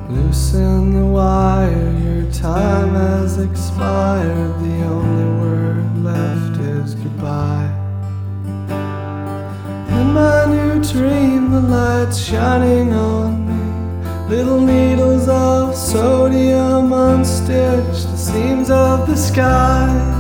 Loosen the wire, your time has expired. The only word left is goodbye. In my new dream, the light's shining on me. Little needles of sodium unstitch the seams of the sky.